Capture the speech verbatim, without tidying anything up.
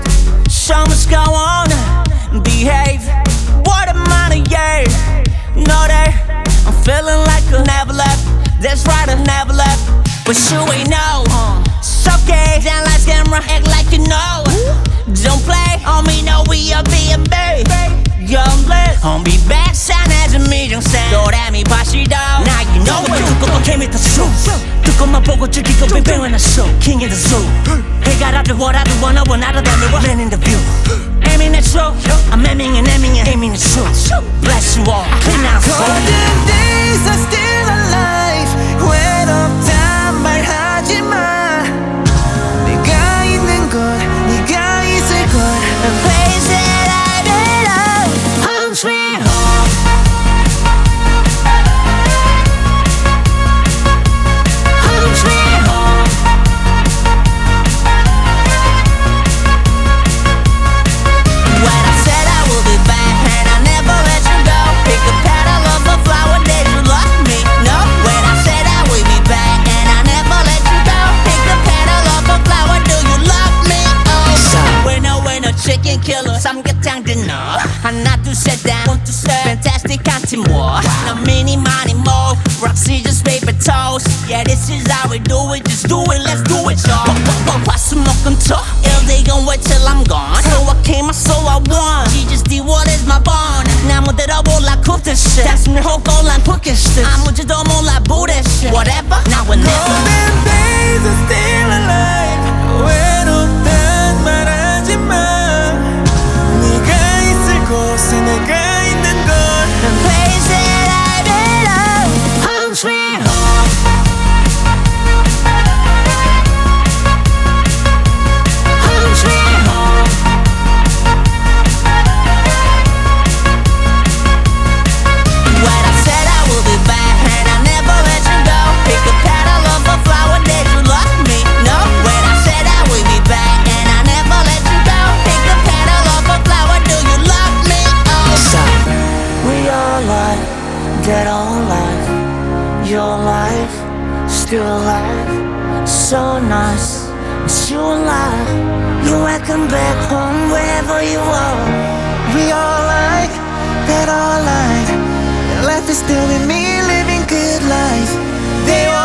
So much go on, behave. What a money, yeah. Know that I'm feeling like I never left. That's right, I never left. But you ain't know. It's okay, down like camera, act like you know. Don't play on me, no, we are B and B. Young blessed, on be back, sign as a medium sound. 도라미 바시도. Now you know what you go, came with the shoes. 두꺼만 보고 즐기고 뱅뱅 when I show. King in the zoo. 해가 라도 what I do, wanna want out of them, man in the view. Aiming the truth, I'm aiming and aiming and aiming the truth. Bless you all, clean out. Golden days are still alive. 외롭단 말하지 마. 네가 있는 곳, 네가 있을 곳. The place that I belong. Home sweet home. Home sweet home. When I said I will be back and I never let you go. Pick a petal of a flower, did you love me? No. When I said I will be back and I never let you go. Pick a petal of a flower, do you love me? Oh. Winner, winner, chicken killer. 삼계탕 dinner. 하나 둘셋다 원투셋 fantastic 한팀 war. 나 mini money more. Rock scissors paper toast. Yeah, this is how we do it. Just do it, let's do it, y'all. 화수목금토 일대건 wait till I'm gone. So I came, I so I won. She just did what is my bond. 나무대로 올라 cook this shit. 단순히 호걸란 cooking shit. 아무지도 몰라 bullshit. Whatever, now or never. Golden days are still alive. 외롭단 말하지 마. 네가 있을 곳에 내가 있는 곳. The place that I belong. Home sweet home. Home sweet home. When I said I will be back and I never let you go. Pick a petal of a flower, did you love me? No. When I said I will be back and I never let you go. Pick a petal of a flower, do you love me? Oh. We are alive, dead or alive. Your life, still alive. So nice, it's you alive. You welcome back home wherever you are. We all like that all life. Your life is still with me, living good life. They all